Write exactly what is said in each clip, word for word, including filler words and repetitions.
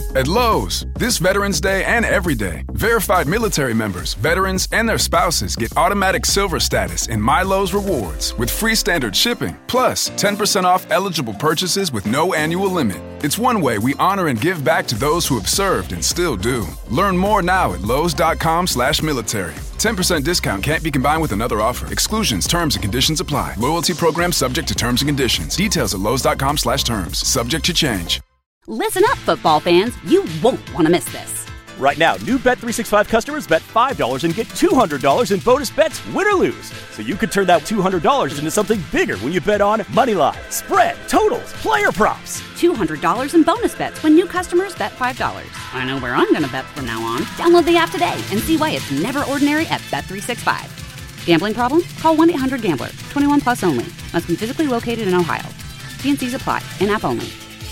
At Lowe's, this Veterans Day and every day, verified military members, veterans, and their spouses get automatic silver status in My Lowe's Rewards with free standard shipping, plus ten percent off eligible purchases with no annual limit. It's one way we honor and give back to those who have served and still do. Learn more now at lowes.com slash military. ten percent discount can't be combined with another offer. Exclusions, terms, and conditions apply. Loyalty program subject to terms and conditions. Details at lowes.com slash terms. Subject to change. Listen up, football fans. You won't want to miss this. Right now, new Bet three sixty-five customers bet five dollars and get two hundred dollars in bonus bets, win or lose. So you could turn that two hundred dollars into something bigger when you bet on money line, spread, totals, player props. two hundred dollars in bonus bets when new customers bet five dollars. I know where I'm going to bet from now on. Download the app today and see why it's never ordinary at Bet three sixty-five. Gambling problem? Call one eight hundred gambler. twenty-one plus only. Must be physically located in Ohio. T and C's apply. In-app only.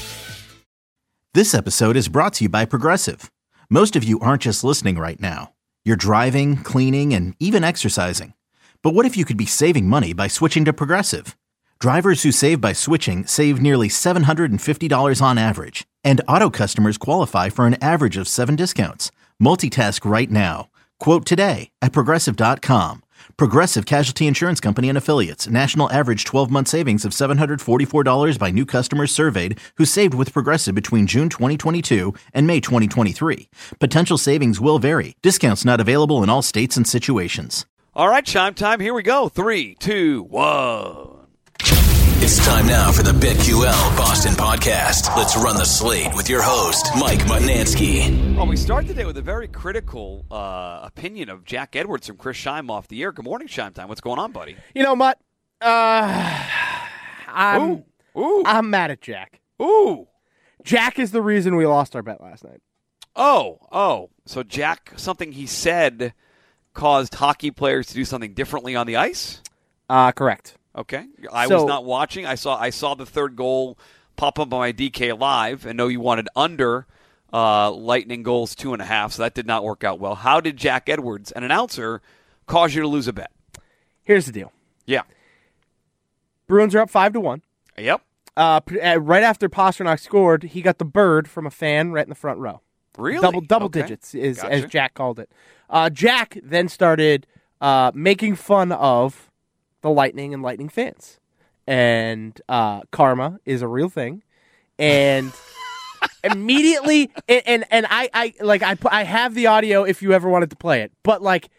This episode is brought to you by Progressive. Most of you aren't just listening right now. You're driving, cleaning, and even exercising. But what if you could be saving money by switching to Progressive? Drivers who save by switching save nearly seven hundred fifty dollars on average. And auto customers qualify for an average of seven discounts. Multitask right now. Quote today at Progressive dot com. Progressive Casualty Insurance Company and Affiliates. National average twelve-month savings of seven hundred forty-four dollars by new customers surveyed who saved with Progressive between June twenty twenty-two and May twenty twenty-three. Potential savings will vary. Discounts not available in all states and situations. All right, chime time. Here we go. Three, two, one. It's time now for the BetQL Boston Podcast. Let's run the slate with your host, Mike Mutnansky. Well, we start the day with a very critical uh, opinion of Jack Edwards from Chris Scheim off the air. Good morning, Scheim Time. What's going on, buddy? You know, Mutt, uh, I'm, Ooh. Ooh. I'm mad at Jack. Ooh. Jack is the reason we lost our bet last night. Oh, oh. So Jack, something he said caused hockey players to do something differently on the ice? Uh, correct. Okay. I so, was not watching. I saw I saw the third goal pop up on my D K Live and know you wanted under uh, Lightning goals two and a half, so that did not work out well. How did Jack Edwards, an announcer, cause you to lose a bet? Here's the deal. Yeah. Bruins are up five to one. Yep. Uh, right after Pastrnak scored, he got the bird from a fan right in the front row. Really? Double double okay. digits, is Gotcha. as Jack called it. Uh, Jack then started uh, making fun of the Lightning and Lightning fans. And uh, karma is a real thing. And immediately, and, and, and I, I like I, I have the audio if you ever wanted to play it, but like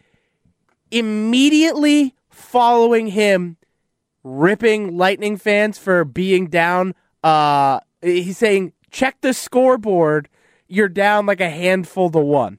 immediately following him ripping Lightning fans for being down, uh, he's saying, check the scoreboard, you're down like a handful to one.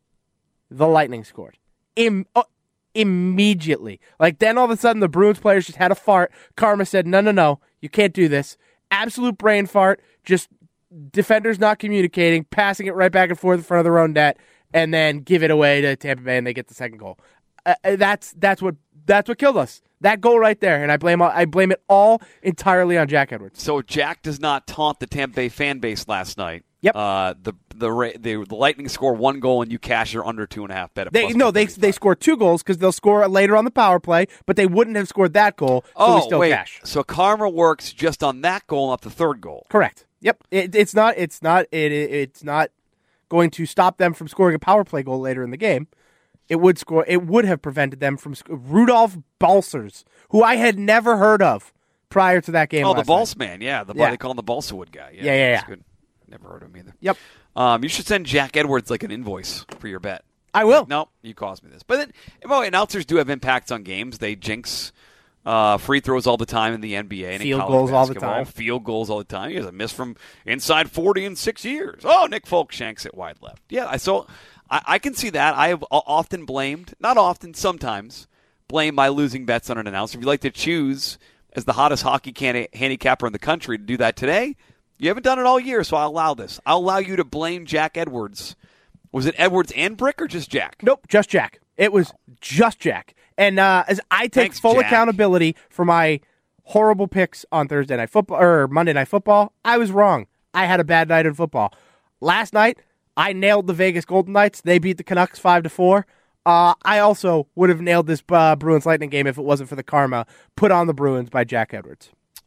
The Lightning scored. Im- uh, Immediately. Like, then all of a sudden, the Bruins players just had a fart. Karma said, no, no, no, you can't do this. Absolute brain fart. Just defenders not communicating, passing it right back and forth in front of their own net, and then give it away to Tampa Bay, and they get the second goal. Uh, that's that's what that's what killed us. That goal right there, and I blame I blame it all entirely on Jack Edwards. So Jack does not taunt the Tampa Bay fan base last night. Yep. Uh, the, the the the Lightning score one goal and you cash your under two and a half bet. They, no, they they score two goals because they'll score later on the power play, but they wouldn't have scored that goal, so oh, we still wait. cash. So karma works just on that goal, not the third goal. Correct. Yep. It, it's not. It's not. It, it. It's not going to stop them from scoring a power play goal later in the game. It would score. It would have prevented them from sc- Rudolph Balcers, who I had never heard of prior to that game. Oh, the Balls man, yeah, the yeah. they call him the Balsawood guy. Yeah, yeah, yeah. yeah. Good. Never heard of him either. Yep. Um, you should send Jack Edwards like an invoice for your bet. I will. Like, no, you cost me this. But then, well, announcers do have impacts on games. They jinx uh, free throws all the time in the N B A and field in college goals basketball. all the time. Field goals all the time. He has a miss from inside forty in six years. Oh, Nick Folk shanks it wide left. Yeah, I so I, I can see that. I have often blamed, not often, sometimes blame my losing bets on an announcer. If you like to choose as the hottest hockey can- handicapper in the country to do that today, you haven't done it all year, so I'll allow this. I'll allow you to blame Jack Edwards. Was it Edwards and Brick or just Jack? Nope, just Jack. It was just Jack. And uh, as I take Thanks, full Jack. accountability for my horrible picks on Thursday Night Football or Monday Night Football, I was wrong. I had a bad night in football. Last night, I nailed the Vegas Golden Knights. They beat the Canucks five to four. Uh, I also would have nailed this uh, Bruins Lightning game if it wasn't for the karma put on the Bruins by Jack Edwards.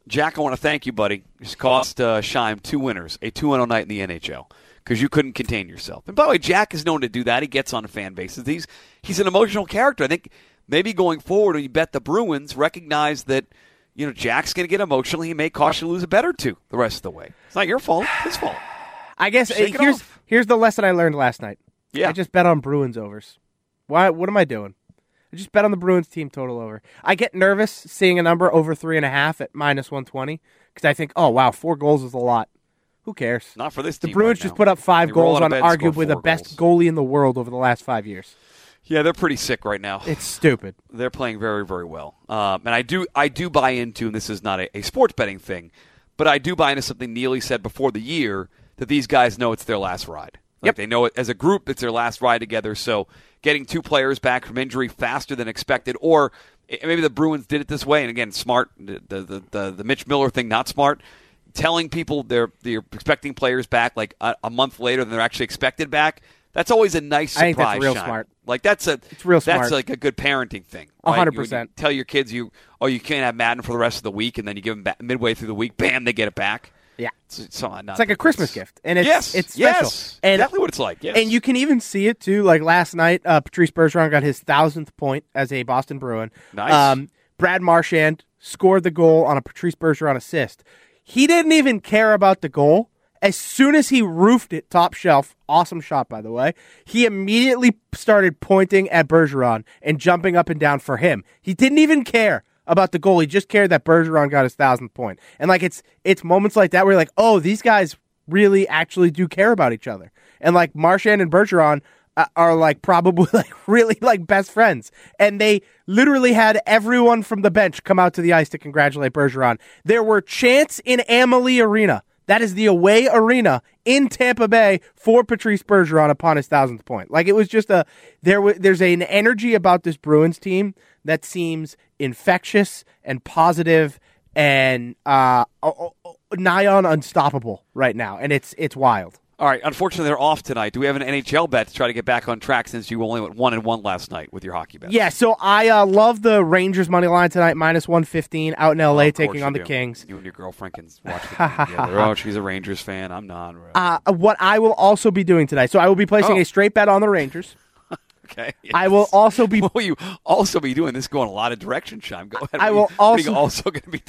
Jack, I want to thank you, buddy. Just cost uh, Scheim two winners, a two and oh night in the N H L, because you couldn't contain yourself. And by the way, Jack is known to do that. He gets on the fan bases. He's, he's an emotional character. I think maybe going forward when you bet the Bruins, recognize that you know Jack's going to get emotional. He may cost you lose a bet or two the rest of the way. It's not your fault. It's his fault. I guess uh, Shake it here's off. here's the lesson I learned last night. Yeah. I just bet on Bruins overs. Why? What am I doing? I just bet on the Bruins team total over. I get nervous seeing a number over three and a half at minus one twenty because I think, oh wow, four goals is a lot. Who cares? Not for this the team. Bruins right just now. put up five They roll goals out on of bed and score arguably the four best goals. goalie in the world over the last five years. Yeah, they're pretty sick right now. It's stupid. They're playing very, very well. Um, and I do I do buy into, and this is not a, a sports betting thing, but I do buy into something Neely said before the year, that these guys know it's their last ride. Like Yep. They know it as a group, it's their last ride together. So getting two players back from injury faster than expected, or maybe the Bruins did it this way, and again, smart, the the, the, the Mitch Miller thing, not smart. Telling people they're, they're expecting players back like a, a month later than they're actually expected back, that's always a nice surprise. I think that's real Sean. smart. Like that's a It's real that's smart. like a good parenting thing. A right? hundred You- when you percent. Tell your kids you oh you can't have Madden for the rest of the week, and then you give them back midway through the week, bam, they get it back. Yeah. It's, it's, not, It's like a Christmas gift, and it's yes, it's special. yes, and, exactly what it's like. Yes. And you can even see it too. Like last night, uh, Patrice Bergeron got his thousandth point as a Boston Bruin. Nice. Um, Brad Marchand scored the goal on a Patrice Bergeron assist. He didn't even care about the goal. As soon as he roofed it top shelf, awesome shot by the way, he immediately started pointing at Bergeron and jumping up and down for him. He didn't even care about the goal. He just cared that Bergeron got his thousandth point. And like it's it's moments like that where you're like, oh, these guys really actually do care about each other. And like Marchand and Bergeron uh, are like probably like really like best friends. And they literally had everyone from the bench come out to the ice to congratulate Bergeron. There were chants in Amalie Arena. That is the away arena in Tampa Bay for Patrice Bergeron upon his thousandth point. Like it was just a there. W- there's an energy about this Bruins team that seems infectious and positive and uh, nigh on unstoppable right now, and it's it's wild. All right, unfortunately, they're off tonight. Do we have an N H L bet to try to get back on track since you only went one and one last night with your hockey bet? Yeah, so I uh, love the Rangers money line tonight, minus one fifteen out in L A, Oh, of course taking you on the do. Kings. You and your girlfriend can watch the game together. Oh, she's a Rangers fan. I'm not. Uh, what I will also be doing tonight, so I will be placing Oh. a straight bet on the Rangers. Okay. I will also be. What will you also be doing? This is going a lot of direction, Sean. Go ahead. I What will are you- What are you also- also going to be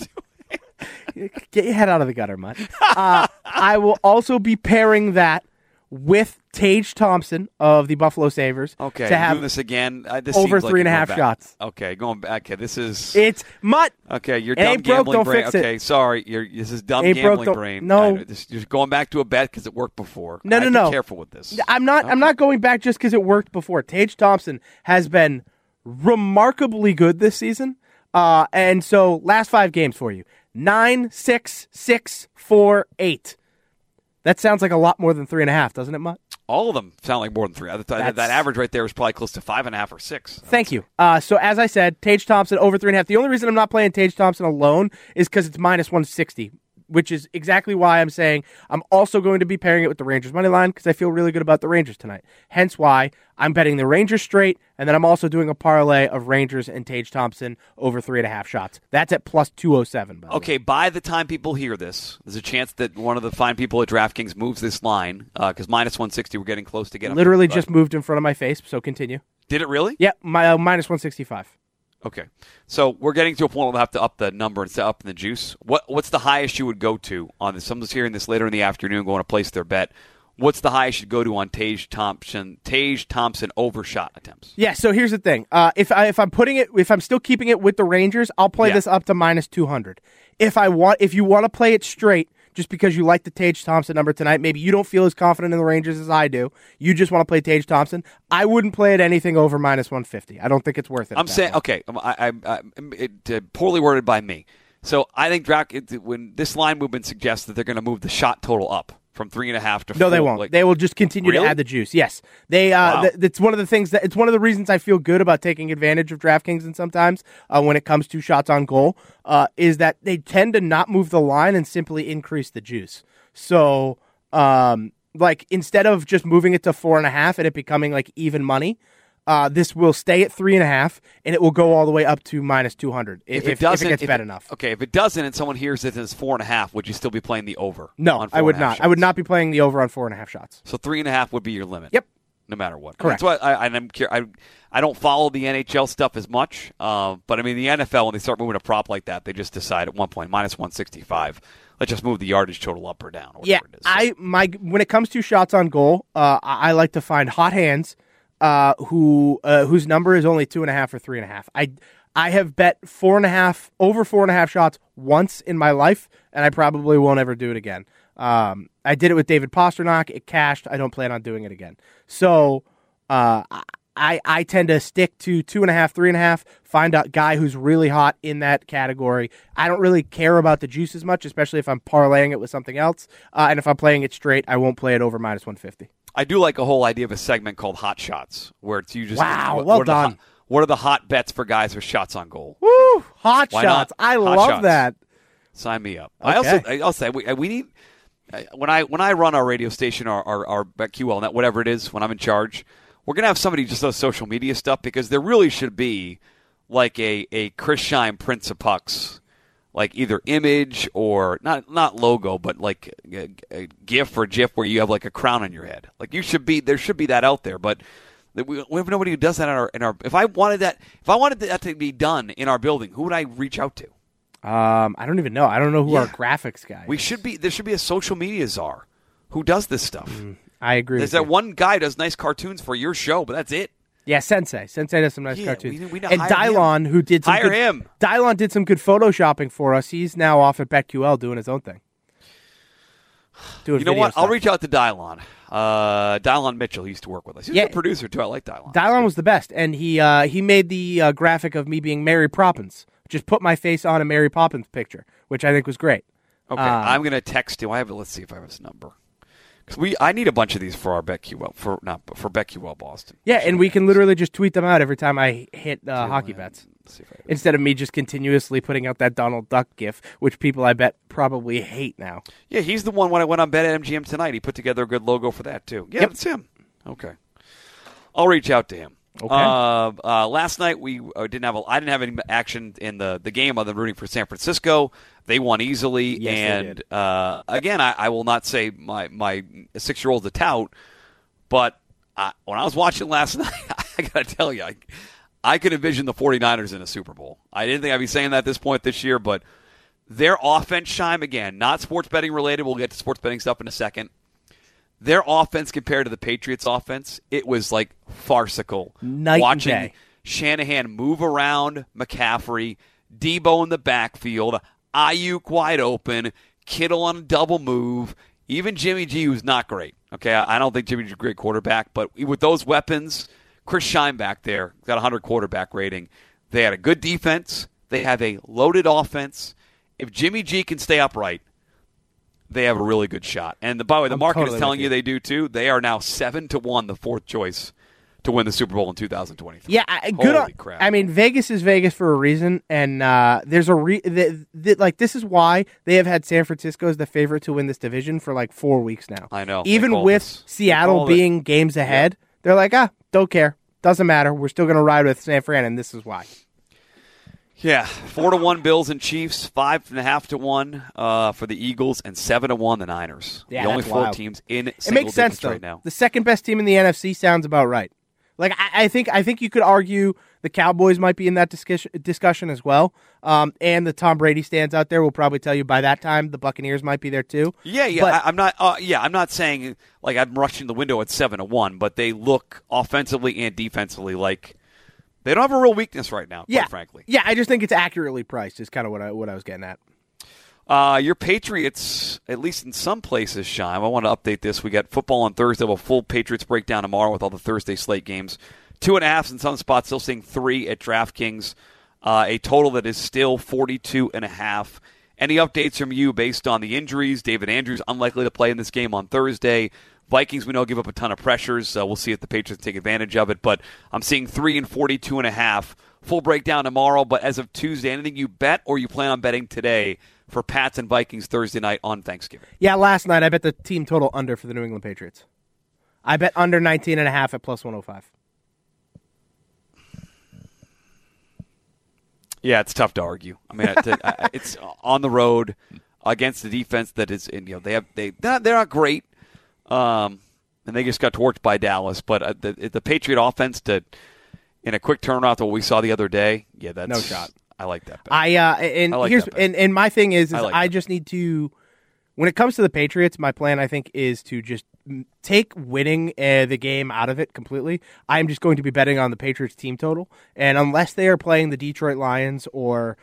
doing? Get your head out of the gutter, Mutt. Uh, I will also be pairing that with Tage Thompson of the Buffalo Sabres Okay, to you're have doing this again. Uh, this over seems like three and a you're half going back. shots. Okay, going back. Okay, this is It's Mutt. okay. You're It dumb ain't broke, gambling don't brain. fix it. Okay, sorry. You're this is dumb Ain't broke, gambling don't- brain. no. I know. This, you're going back to a bet because it worked before. No, I no, have to no. Be careful with this. I'm not. I'm not going back just because it worked before. Tage Thompson has been remarkably good this season, uh, and so last five games for you: nine, six, six, four, eight. That sounds like a lot more than three and a half, doesn't it, Mutt? All of them sound like more than three. That, that, That's- that average right there is probably close to five and a half or six. Thank you. Uh, so as I said, Tage Thompson over three and a half. The only reason I'm not playing Tage Thompson alone is because it's minus one sixty, which is exactly why I'm saying I'm also going to be pairing it with the Rangers money line because I feel really good about the Rangers tonight. Hence why I'm betting the Rangers straight, and then I'm also doing a parlay of Rangers and Tage Thompson over three and a half shots. That's at plus two oh seven. By the way. Okay, by the time people hear this, there's a chance that one of the fine people at DraftKings moves this line because minus one sixty, we're getting close to getting. Literally just moved in front of my face, so continue. Did it really? Yep, my uh, minus one sixty-five. Okay, so we're getting to a point where we'll have to up the number and up in the juice. What What's the highest you would go to on this? Someone's hearing this later in the afternoon, going to place their bet. What's the highest you'd go to on Tage Thompson? Tage Thompson overshot attempts. Yeah, so here's the thing. Uh, if I if I'm putting it, if I'm still keeping it with the Rangers, I'll play Yeah. this up to minus two hundred. If I want, if you want to play it straight, just because you like the Tage Thompson number tonight, maybe you don't feel as confident in the Rangers as I do. You just want to play Tage Thompson. I wouldn't play it anything over minus one fifty. I don't think it's worth it. I'm at that saying point. okay. I, I, I it, uh, poorly worded by me. So I think Drac, it, when this line movement suggests that they're going to move the shot total up from three and a half to No, four. they won't. Like, they will just continue Really? to add the juice. Yes, they. Uh, Wow. th- it's one of the things that it's one of the reasons I feel good about taking advantage of DraftKings. And sometimes uh, when it comes to shots on goal, uh, is that they tend to not move the line and simply increase the juice. So, um, like instead of just moving it to four and a half and it becoming like even money, uh, this will stay at three and a half, and it will go all the way up to minus two hundred if, If it if, doesn't, if it gets if bet it- enough. Okay, if it doesn't, and someone hears it as four and a half, would you still be playing the over? No, on I four would and a half not. I would shots? not be playing the over on four and a half shots. So three and a half would be your limit. Yep. No matter what. Correct. That's why I, I'm cur- I, I don't follow the N H L stuff as much, uh, but I mean the N F L, when they start moving a prop like that, they just decide at one point minus one sixty-five. Let's just move the yardage total up or down. Or Yeah, whatever it is. So- I my when it comes to shots on goal, uh, I, I like to find hot hands uh, who uh, whose number is only two and a half or three and a half. I I have bet four and a half over four and a half shots once in my life, and I probably won't ever do it again. Um, I did it with David Pasternak. It cashed. I don't plan on doing it again. So uh, I I tend to stick to two and a half, three and a half. Find a guy who's really hot in that category. I don't really care about the juice as much, especially if I'm parlaying it with something else. Uh, and if I'm playing it straight, I won't play it over minus one fifty. I do like a whole idea of a segment called Hot Shots, where it's you just Wow, what, well what are the done. hot- what are the hot bets for guys with shots on goal? Woo! Hot Why shots. not? I Hot love shots. that. Sign me up. I also, I also say we, we need I- when I when I run our radio station, our our, our BetQL net, whatever it is, when I'm in charge, we're gonna have somebody just does social media stuff because there really should be like a a Chris Scheim Prince of Pucks, like either image or not not logo, but like a, a GIF or GIF where you have like a crown on your head. Like you should be there should be that out there, but. We we have nobody who does that in our in our. If I wanted that, if I wanted that to be done in our building, who would I reach out to? Um, I don't even know. I don't know who Yeah. our graphics guy We is. should be. There should be a social media czar who does this stuff. I agree There's with that you. one guy who does nice cartoons for your show, but that's it. Yeah, Sensei. Sensei does some nice Yeah, cartoons. we- we know- and hire him. Dylon, who did some Hire good, him. Dylon did some good photoshopping for us. He's now off at BetQL doing his own thing. Doing You know video what? I'll stuff. reach out to Dylon. Uh, Dylon Mitchell. He used to work with us. He's Yeah. a good producer too. I like Dylon. Dylon was the best, and he uh, he made the uh, graphic of me being Mary Poppins. Just put my face on a Mary Poppins picture, which I think was great. Okay, Um, I'm gonna text him. I have. Let's see if I have his number. Because we, I need a bunch of these for our BetQL for not for BetQL Boston. Yeah, and we can literally just tweet them out every time I hit uh, hockey bets. Let's see if I have it. Instead of me just continuously putting out that Donald Duck gif, which people I bet probably hate now. Yeah, he's the one when I went on Bet at M G M tonight. He put together a good logo for that too. Yeah, Yep. it's him. Okay, I'll reach out to him. Okay. Uh, uh, last night we uh, didn't have a, I didn't have any action in the, the game other than rooting for San Francisco. They won easily, Yes, they and did. uh, again, I, I will not say my my six year old's a tout, but I, when I was watching last night, I got to tell you, I, I could envision the 49ers in a Super Bowl. I didn't think I'd be saying that at this point this year, but their offense, Scheim, again, not sports betting related. We'll get to sports betting stuff in a second. Their offense compared to the Patriots' offense, it was like farcical. Night and Watching day. Shanahan move around McCaffrey, Debo in the backfield, Ayuk wide open, Kittle on a double move, even Jimmy G, who's not great. Okay, I I don't think Jimmy G's a great quarterback, but with those weapons, Chris Scheim back there got a one hundred quarterback rating. They had a good defense. They have a loaded offense. If Jimmy G can stay upright, they have a really good shot. And the, by the way, the I'm market totally is telling with you. you. they do too. They are now seven to one, the fourth choice to win the Super Bowl in two thousand twenty-three. Yeah, I, good. Holy on, crap! I mean, Vegas is Vegas for a reason, and uh, there's a re- th- th- like this is why they have had San Francisco as the favorite to win this division for like four weeks now. I know. They Even called with this. They Seattle called it. being games ahead, they're like, ah, don't care, doesn't matter. We're still going to ride with San Fran, and this is why. Yeah, four to one Bills and Chiefs, five and a half to one uh, for the Eagles, and seven to one the Niners. Yeah, the only that's four wild. teams in It single makes sense digits though. right now. The second best team in the N F C sounds about right. Like I, I think, I think you could argue the Cowboys might be in that discussion, discussion as well. Um, and the Tom Brady stands out there will probably tell you by that time the Buccaneers might be there too. Yeah, yeah. But- I, I'm not. Uh, yeah, I'm not saying like I'm rushing the window at seven to one, but they look offensively and defensively like they don't have a real weakness right now. Quite Yeah, frankly. yeah. I just think it's accurately priced. Is kind of what I what I was getting at. Uh, your Patriots, at least in some places, Scheim. I want to update this. We got football on Thursday. We'll have a full Patriots breakdown tomorrow with all the Thursday slate games. Two and a half in some spots, still seeing three at DraftKings. Uh, a total that is still forty-two and a half. Any updates from you based on the injuries? David Andrews unlikely to play in this game on Thursday. Vikings, we know, give up a ton of pressures. Uh, we'll see if the Patriots take advantage of it. But I'm seeing three and forty-two and a half. Full breakdown tomorrow. But as of Tuesday, anything you bet or you plan on betting today for Pats and Vikings Thursday night on Thanksgiving? Yeah, last night I bet the team total under for the New England Patriots. I bet under nineteen and a half at plus one oh five. Yeah, it's tough to argue. I mean, it, it's on the road against the defense that is, you know, they have they they're not, they're not great, um, and they just got torched by Dallas. But uh, the the Patriot offense to in a quick turnaround to what we saw the other day, yeah, that's no shot. I like that bet. I uh, and I like here's that bet. and, and my thing is, is I I, like just need to. When it comes to the Patriots, my plan, I think, is to just take winning uh, the game out of it completely. I'm just going to be betting on the Patriots team total. And unless they are playing the Detroit Lions or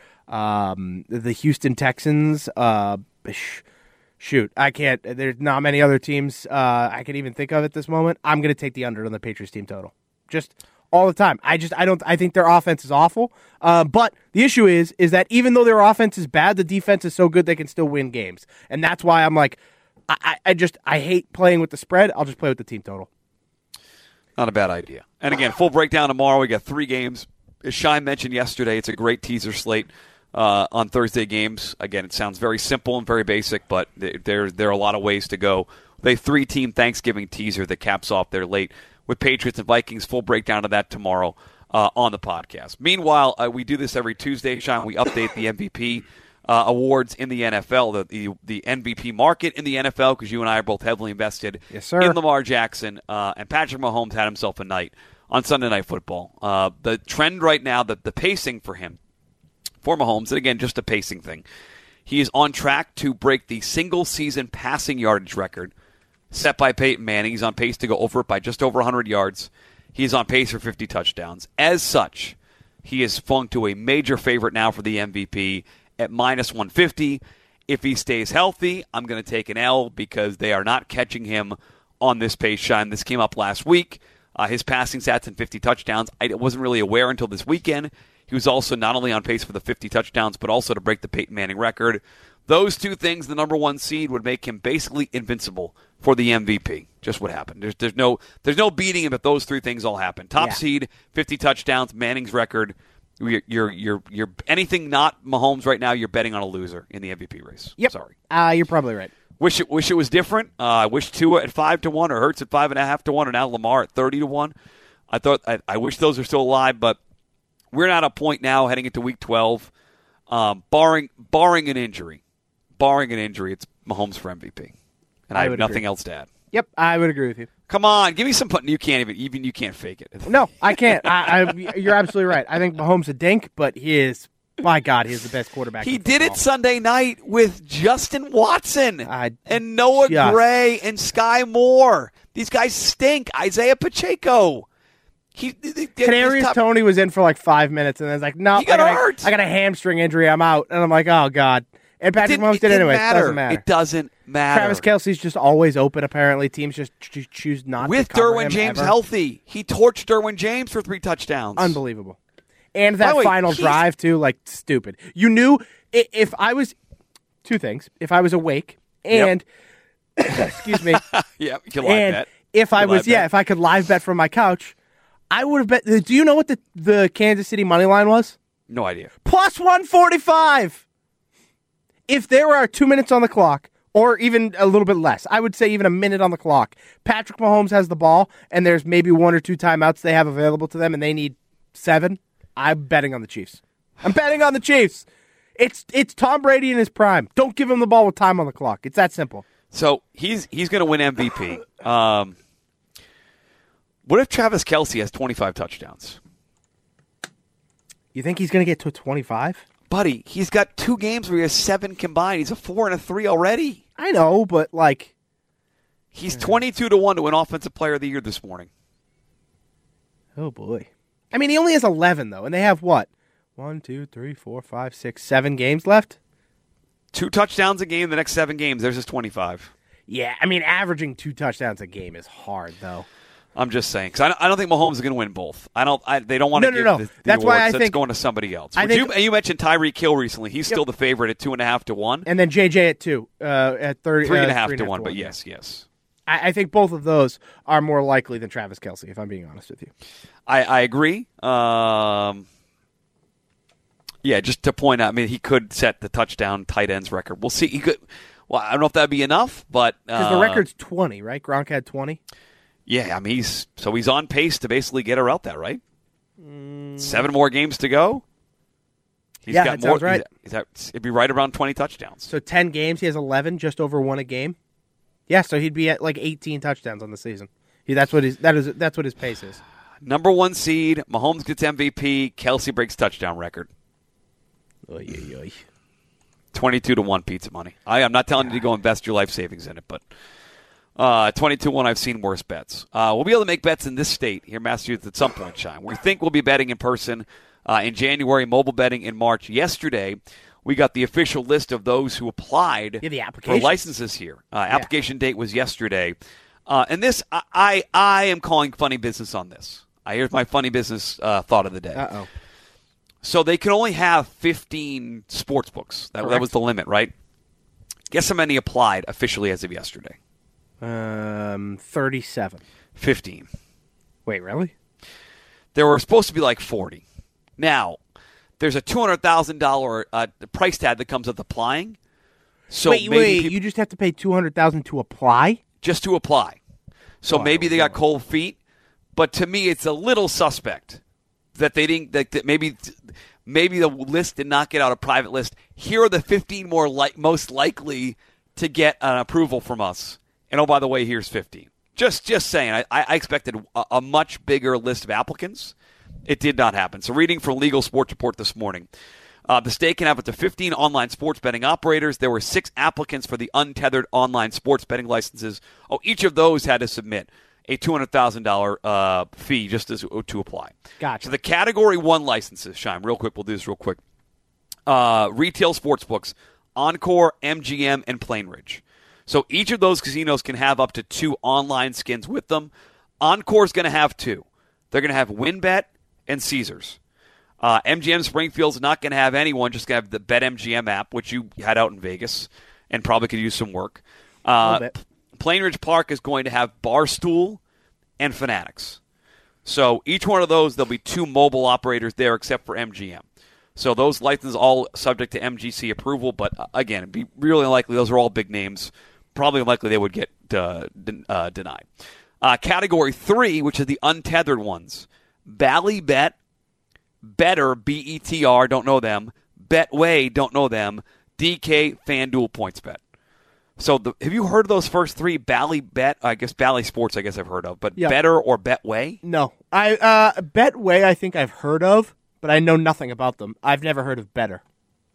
um, the Houston Texans, uh, sh- shoot, I can't. There's not many other teams uh, I can even think of at this moment. I'm going to take the under on the Patriots team total. Just all the time. I just I don't I think their offense is awful. Uh, but the issue is is that even though their offense is bad, the defense is so good they can still win games, and that's why I'm like, I, I just I hate playing with the spread. I'll just play with the team total. Not a bad idea. And again, full breakdown tomorrow. We got three games. As Shine mentioned yesterday, it's a great teaser slate uh, on Thursday games. Again, it sounds very simple and very basic, but there there are a lot of ways to go. They three team Thanksgiving teaser that caps off their late with Patriots and Vikings. Full breakdown of that tomorrow uh, on the podcast. Meanwhile, uh, we do this every Tuesday, Sean. We update the M V P uh, awards in the N F L, the, the the M V P market in the N F L, because you and I are both heavily invested yes, sir. in Lamar Jackson. Uh, and Patrick Mahomes had himself a night on Sunday Night Football. Uh, the trend right now, the, the pacing for him, for Mahomes, and again, just a pacing thing, he is on track to break the single-season passing yardage record set by Peyton Manning. He's on pace to go over it by just over one hundred yards. He's on pace for fifty touchdowns. As such, he is flung to a major favorite now for the M V P at minus one fifty. If he stays healthy, I'm going to take an L because they are not catching him on this pace, Shine. This came up last week. Uh, his passing stats and fifty touchdowns. I wasn't really aware until this weekend. He was also not only on pace for the fifty touchdowns, but also to break the Peyton Manning record. Those two things, the number one seed, would make him basically invincible for the M V P. Just what happened. There's there's no there's no beating him if those three things all happen. Top yeah. seed, fifty touchdowns, Manning's record. You're, you're you're you're anything not Mahomes right now. You're betting on a loser in the M V P race. Yep. Sorry. Uh, you're probably right. Wish it wish it was different. Uh, I wish Tua at five to one or Hurts at five and a half to one, or now Lamar at thirty to one. I thought I, I wish those are still alive, but we're not at a point now heading into Week twelve, um, barring barring an injury. Barring an injury, it's Mahomes for M V P, and I, I have would nothing agree. else to add. Yep, I would agree with you. Come on, give me some. You can't even even you can't fake it. No, I can't. I, I, you're absolutely right. I think Mahomes a dink, but he is. My God, he's the best quarterback. He in did football. it Sunday night with Justin Watson I and Noah just- Gray and Sky Moore. These guys stink. Isaiah Pacheco. He, they, Kadarius top, Toney was in for like five minutes, and then it's like, no, He got I, got hurt. a, I got a hamstring injury. I'm out, and I'm like, oh God. And Patrick didn't- Mahomes it did didn't anyway. matter. It doesn't matter. It doesn't matter. Travis Kelce's just always open. Apparently, teams just ch- choose not with to cover Derwin him James ever. healthy. He torched Derwin James for three touchdowns. Unbelievable. And By that the way, final he's- drive too, like stupid. You knew i- if I was two things. If I was awake and excuse me, Yeah, you can live and bet. if I You was live yeah, bet. if I could live bet from my couch, I would have bet. Do you know what the the Kansas City money line was? No idea. Plus one forty five. If there are two minutes on the clock, or even a little bit less, I would say even a minute on the clock, Patrick Mahomes has the ball, and there's maybe one or two timeouts they have available to them, and they need seven. I'm betting on the Chiefs. I'm betting on the Chiefs. It's it's Tom Brady in his prime. Don't give him the ball with time on the clock. It's that simple. So he's he's going to win M V P. Um, what if Travis Kelce has twenty-five touchdowns? You think he's going to get to twenty-five? Buddy, he's got two games where he has seven combined. He's a four and a three already. I know, but like, He's twenty-two to one to win Offensive Player of the Year this morning. oh boy. I mean, he only has eleven though, and they have what? One, two, three, four, five, six, seven games left. Two touchdowns a game the next seven games. There's his twenty-five. Yeah, I mean, averaging two touchdowns a game is hard though. I'm just saying because I, don't- I don't think Mahomes is going to win both. I don't. I, they don't want to No, no, give no. the, the That's why awards. I That's think- going to somebody else. I Would think- you, you mentioned Tyreek Hill recently. He's still the favorite at two and a half to one. And then J J at two, uh, at thirty, Three and uh, a half three to and one, but yes, yes. I, I think both of those are more likely than Travis Kelce. If I'm being honest with you, I, I agree. Um, yeah, just to point out, I mean, he could set the touchdown tight ends record. We'll see. He could. Well, I don't know if that'd be enough, but because uh, the record's twenty, right? Gronk had twenty. yeah, I mean, he's so he's on pace to basically get her out there, right? Mm. Seven more games to go. He's Yeah, got that more. sounds right. He's, he's at, it'd be right around twenty touchdowns. So ten games, he has eleven, just over one a game. Yeah, so he'd be at like eighteen touchdowns on the season. He, that's what his that is. That's what his pace is. Number one seed, Mahomes gets M V P. Kelsey breaks touchdown record. Oy, oy, oy. twenty-two to one pizza money. I, I'm not telling you to go invest your life savings in it, but uh, twenty-two to one, I've seen worse bets. Uh, we'll be able to make bets in this state here in Massachusetts at some point, Shine. We think we'll be betting in person uh, in January, mobile betting in March. Yesterday, we got the official list of those who applied Yeah, the for application. licenses here. Uh, application date was yesterday. Uh, and this, I, I I am calling funny business on this. Uh, here's my funny business uh, thought of the day. Uh-oh. So they can only have fifteen sports books. That, that was the limit, right? Guess how many applied officially as of yesterday? Um, thirty-seven. fifteen. Wait, really? There were supposed to be like forty. Now, there's a two hundred thousand dollars uh, price tag that comes with applying. So wait, maybe wait, peop- you just have to pay two hundred thousand dollars to apply? just to apply. So Oh, maybe they got God. cold feet, but to me, it's a little suspect that they didn't. That, that maybe, maybe the list did not get out a private list. Here are the fifteen more like most likely to get an approval from us. And oh, by the way, here's fifteen. Just, just saying. I, I expected a, a much bigger list of applicants. It did not happen. So, reading from Legal Sports Report this morning. Uh, the state can have up to fifteen online sports betting operators. There were six applicants for the untethered online sports betting licenses. Oh, each of those had to submit a two hundred thousand dollars uh, fee just as, to apply. Gotcha. So the Category one licenses, Shine, real quick, we'll do this real quick. Uh, retail sportsbooks, Encore, M G M, and Plainridge. So each of those casinos can have up to two online skins with them. Encore's going to have two. They're going to have WynnBet and Caesars. Uh, M G M Springfield's not going to have anyone, just going to have the BetMGM app, which you had out in Vegas and probably could use some work. Uh, bit. Plainridge Park is going to have Barstool and Fanatics. So each one of those, there'll be two mobile operators there except for M G M. So those licenses all subject to M G C approval, but uh, again, it'd be really unlikely. Those are all big names. Probably unlikely they would get uh, den- uh, denied. Uh, category three, which is the untethered ones, Ballybet, Better, B E T R, don't know them. Betway, don't know them. D K, FanDuel, PointsBet. So the, have you heard of those first three? Ballybet, I guess Bally Sports I guess I've heard of. But Yeah. Better or Betway? No. I uh, Betway I think I've heard of, but I know nothing about them. I've never heard of Better.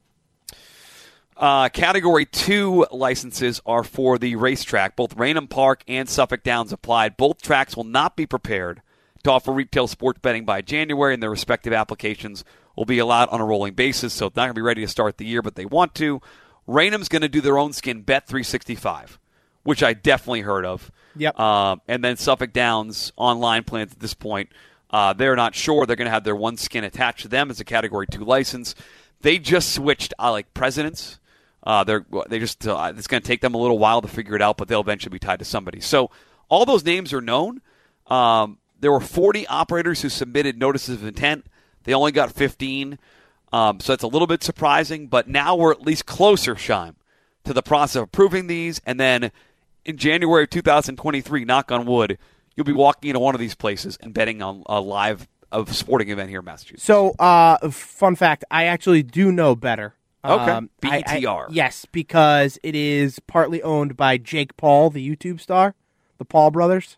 Uh, category two licenses are for the racetrack. Both Raynham Park and Suffolk Downs applied. Both tracks will not be prepared to offer retail sports betting by January, and their respective applications will be allowed on a rolling basis, so it's not going to be ready to start the year, but they want to. Raynham's going to do their own skin, Bet three sixty-five, which I definitely heard of. Yep. Uh, and then Suffolk Downs online plans at this point, uh, they're not sure. They're going to have their one skin attached to them as a Category two license. They just switched, uh, like, presidents. Uh, they're they just uh, it's going to take them a little while to figure it out, but they'll eventually be tied to somebody. So all those names are known. Um, there were forty operators who submitted notices of intent. They only got fifteen, um, so it's a little bit surprising. But now we're at least closer, Shime, to the process of approving these. And then in January of two thousand twenty-three, knock on wood, you'll be walking into one of these places and betting on a live of sporting event here in Massachusetts. So, uh, fun fact, I actually do know Better. Okay. Um, B E T R. I- I- yes, because it is partly owned by Jake Paul, the YouTube star, the Paul brothers.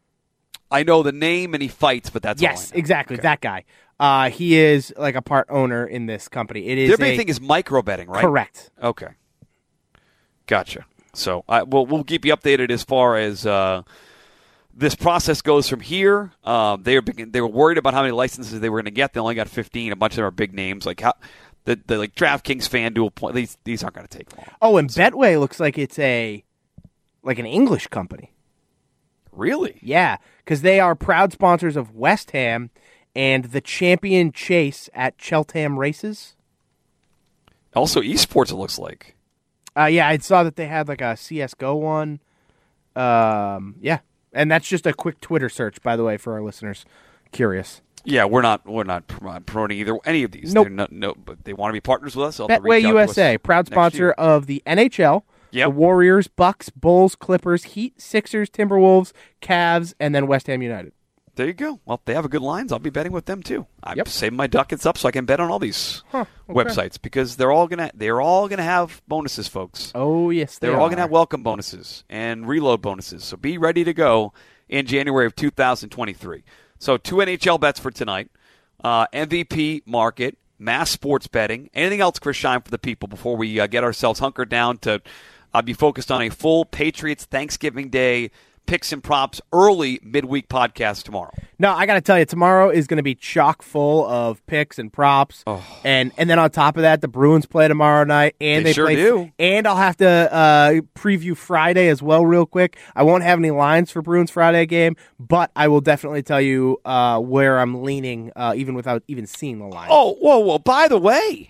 I know the name and he fights, but that's Yes, all I know. exactly, Okay. that guy. Uh, he is like a part owner in this company. It is Their big a- thing is micro betting, right? correct. Okay. Gotcha. So I, we'll, we'll keep you updated as far as uh, this process goes from here. Uh, they, were, begin- they were worried about how many licenses they were going to get. They only got fifteen. A bunch of them are big names. Like how, the, the like DraftKings, FanDuel, point, these, these aren't going to take long. Oh, and Betway looks like it's a like an English company. Really? Yeah, because they are proud sponsors of West Ham and the Champion Chase at Cheltenham Races. Also, esports, it looks like. Uh, yeah, I saw that they had like a C S G O one. Um, yeah, and that's just a quick Twitter search, by the way, for our listeners curious. Yeah, we're not we're not prom- promoting either any of these. Nope. They're not, no, but they want to be partners with us. They'll have to Betway reach out to U S A, us proud next sponsor year. of the N H L, Yep. the Warriors, Bucks, Bulls, Clippers, Heat, Sixers, Timberwolves, Cavs, and then West Ham United. There you go. Well, if they have a good lines, I'll be betting with them too. I'm Yep. saving my ducats up so I can bet on all these Huh, okay. websites because they're all gonna they're all gonna have bonuses, folks. Oh, yes, they They're are. all gonna have welcome bonuses and reload bonuses. So be ready to go in January of two thousand twenty-three. So two N H L bets for tonight, uh, M V P market, mass sports betting. Anything else, Chris Scheim, for the people before we uh, get ourselves hunkered down to uh, be focused on a full Patriots Thanksgiving Day picks and props early midweek podcast tomorrow? No, I got to tell you, tomorrow is going to be chock full of picks and props, Oh. and and then on top of that, the Bruins play tomorrow night, and They they, sure play, do. And I'll have to uh, preview Friday as well, real quick. I won't have any lines for Bruins Friday game, but I will definitely tell you uh, where I'm leaning, uh, even without even seeing the line. Oh, whoa, whoa! By the way,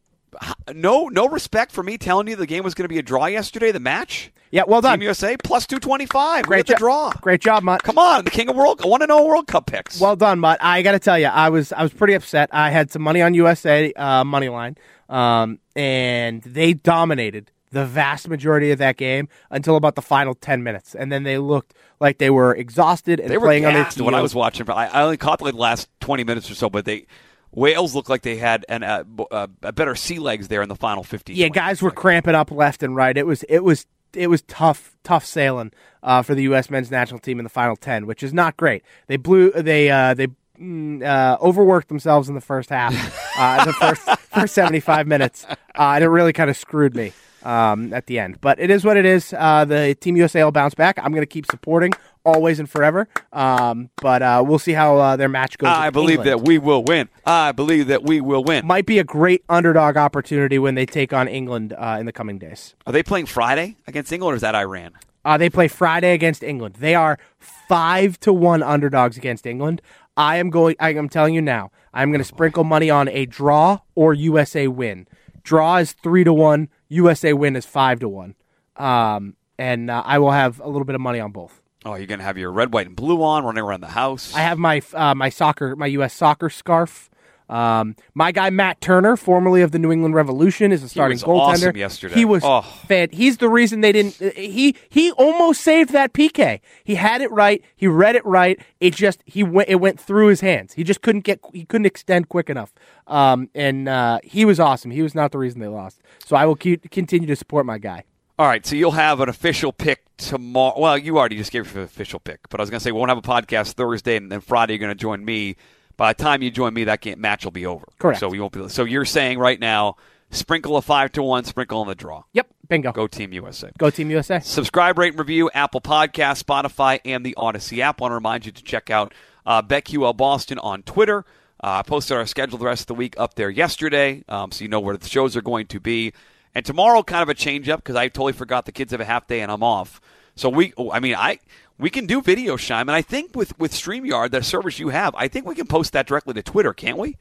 no, no respect for me telling you the game was going to be a draw yesterday. The match, yeah, well done. Team U S A plus two twenty five. Great the job. draw. Great job, Mutt. Come on, the king of world. I want to know World Cup picks. Well done, Mutt. I got to tell you, I was I was pretty upset. I had some money on U S A uh, money line, um, and they dominated the vast majority of that game until about the final ten minutes, and then they looked like they were exhausted and they were playing on their gassed when I was watching. I, I only caught the last twenty minutes or so, but they Wales looked like they had an, uh, uh, a better sea legs there in the final fifteen. Yeah, guys were cramping up left and right. It was it was it was tough tough sailing uh, for the U S men's national team in the final ten, which is not great. They blew they uh, they mm, uh, overworked themselves in the first half, uh, the first first seventy-five minutes, uh, and it really kind of screwed me um, at the end. But it is what it is. Uh, the Team U S A will bounce back. I'm going to keep supporting always and forever. Um, but uh, we'll see how uh, their match goes. I with believe England. that we will win. I believe that we will win. Might be a great underdog opportunity when they take on England uh, in the coming days. Are they playing Friday against England, or is that Iran? Uh, they play Friday against England. They are five to one underdogs against England. I am going. I am telling you now. I'm going to sprinkle money on a draw or U S A win. Draw is three to one. U S A win is five to one. Um, and uh, I will have a little bit of money on both. Oh, you're going to have your red, white, and blue on, running around the house. I have my uh, my soccer, my U S soccer scarf. Um, my guy Matt Turner, formerly of the New England Revolution, is a starting was goaltender. awesome yesterday. He was Oh. fed. He's the reason they didn't. He he almost saved that P K. He had it right. He read it right. It just he went. It went through his hands. He just couldn't get. He couldn't extend quick enough. Um, and uh, he was awesome. He was not the reason they lost. So I will keep, continue to support my guy. All right, so you'll have an official pick tomorrow. Well, you already just gave your official pick, but I was going to say we won't have a podcast Thursday, and then Friday you're going to join me. By the time you join me, that game, match will be over. Correct. So we won't be. So you're saying right now, sprinkle a five to one, sprinkle on the draw. Yep. Bingo. Go Team U S A. Go Team U S A. Subscribe, rate, and review Apple Podcasts, Spotify, and the Odyssey app. I want to remind you to check out uh, BetQL Boston on Twitter. Uh, I posted our schedule the rest of the week up there yesterday, um, so you know where the shows are going to be. And tomorrow, kind of a change up because I totally forgot the kids have a half day and I'm off. So we, I mean, I we can do video, Scheim, and I think with with StreamYard, the service you have, I think we can post that directly to Twitter, can't we?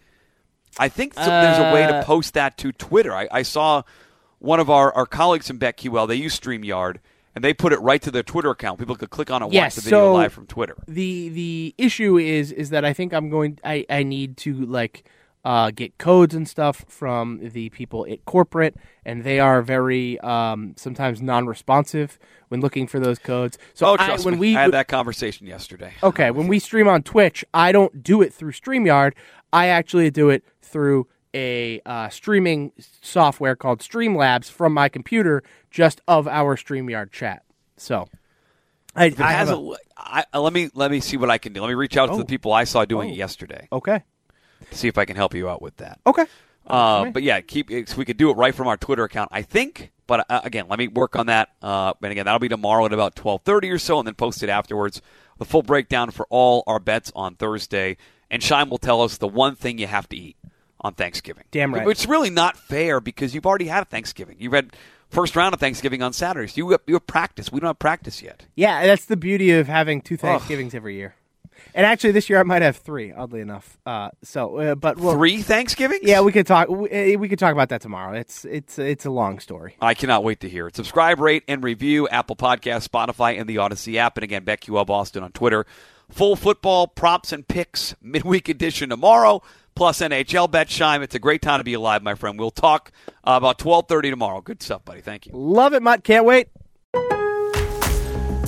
I think so, there's a way to Uh, post that to Twitter. I, I saw one of our, our colleagues from BetQL, they use StreamYard, and they put it right to their Twitter account. People could click on it and Yes, watch the video so- live from Twitter. The the issue is is that I think I'm going. I I need to like. Uh, get codes and stuff from the people at corporate, and they are very um, sometimes non-responsive when looking for those codes. So oh, I, trust when me. we I had that conversation yesterday. okay, when we stream on Twitch, I don't do it through StreamYard. I actually do it through a uh, streaming software called Streamlabs from my computer, just of our StreamYard chat. So I, If it I has have a, a, I, let me let me see what I can do. Let me reach out to Oh. the people I saw doing Oh. it yesterday. okay, See if I can help you out with that. okay. Uh, me. but yeah, keep so we could do it right from our Twitter account, I think. But uh, again, let me work on that. Uh, and again, that'll be tomorrow at about twelve thirty or so, and then post it afterwards. The full breakdown for all our bets on Thursday. And Scheim will tell us the one thing you have to eat on Thanksgiving. Damn right. It's really not fair because you've already had a Thanksgiving. You've had first round of Thanksgiving on Saturday. So you have, you have practice. We don't have practice yet. Yeah, that's the beauty of having two Thanksgivings every year. And actually, this year I might have three. Oddly enough, uh, so uh, but we'll, Three Thanksgivings? Yeah, we could talk. We, we could talk about that tomorrow. It's it's it's a long story. I cannot wait to hear it. Subscribe, rate, and review Apple Podcasts, Spotify, and the Odyssey app. And again, BetQL Boston on Twitter. Full football props and picks midweek edition tomorrow, plus N H L bet. Scheim, it's a great time to be alive, my friend. We'll talk uh, about twelve thirty tomorrow. Good stuff, buddy. Thank you. Love it, Mutt. Can't wait.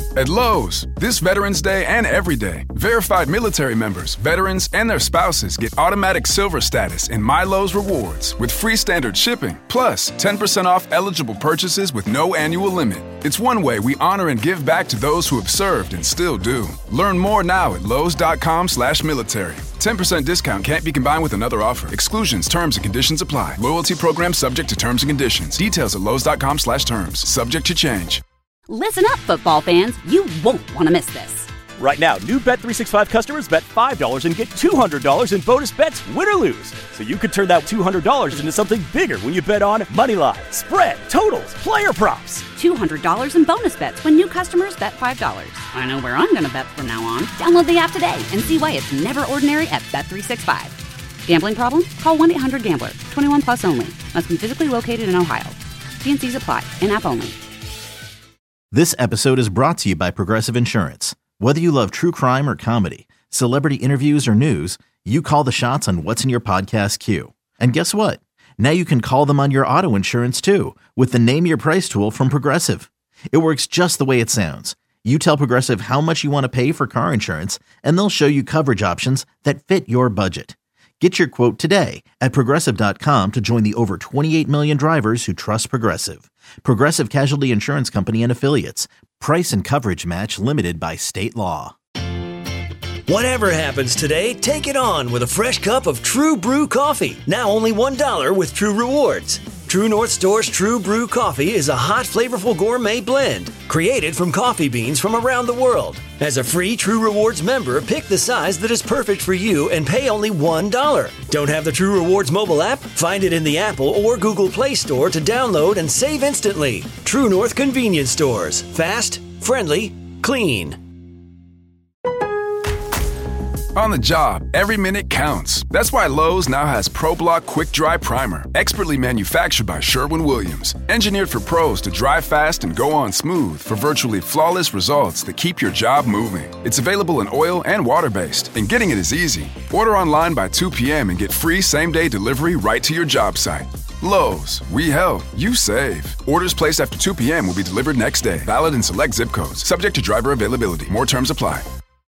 At Lowe's, this Veterans Day and every day, verified military members, veterans, and their spouses get automatic silver status in My Lowe's Rewards with free standard shipping, plus ten percent off eligible purchases with no annual limit. It's one way we honor and give back to those who have served and still do. Learn more now at lowes.com slash military. ten percent discount can't be combined with another offer. Exclusions, terms, and conditions apply. Loyalty program subject to terms and conditions. Details at lowes.com slash terms. Subject to change. Listen up, football fans. You won't want to miss this. Right now, new Bet three sixty-five customers bet five dollars and get two hundred dollars in bonus bets, win or lose. So you could turn that two hundred dollars into something bigger when you bet on moneyline, spread, totals, player props. two hundred dollars in bonus bets when new customers bet five dollars. I know where I'm going to bet from now on. Download the app today and see why it's never ordinary at Bet three sixty-five. Gambling problem? Call one eight hundred gambler. twenty-one plus only. Must be physically located in Ohio. T and C's apply. In-app only. This episode is brought to you by Progressive Insurance. Whether you love true crime or comedy, celebrity interviews or news, you call the shots on what's in your podcast queue. And guess what? Now you can call them on your auto insurance too with the Name Your Price tool from Progressive. It works just the way it sounds. You tell Progressive how much you want to pay for car insurance, and they'll show you coverage options that fit your budget. Get your quote today at Progressive dot com to join the over twenty-eight million drivers who trust Progressive. Progressive Casualty Insurance Company and Affiliates. Price and coverage match limited by state law. Whatever happens today, take it on with a fresh cup of True Brew coffee. Now only one dollar with True Rewards. True North Store's True Brew coffee is a hot, flavorful gourmet blend created from coffee beans from around the world. As a free True Rewards member, pick the size that is perfect for you and pay only one dollar. Don't have the True Rewards mobile app? Find it in the Apple or Google Play Store to download and save instantly. True North Convenience Stores. Fast, friendly, clean. On the job, every minute counts. That's why Lowe's now has ProBlock Quick Dry Primer, expertly manufactured by Sherwin-Williams. Engineered for pros to dry fast and go on smooth for virtually flawless results that keep your job moving. It's available in oil and water-based, and getting it is easy. Order online by two p.m. and get free same-day delivery right to your job site. Lowe's, we help, you save. Orders placed after two p.m. will be delivered next day. Valid in select zip codes. Subject to driver availability. More terms apply.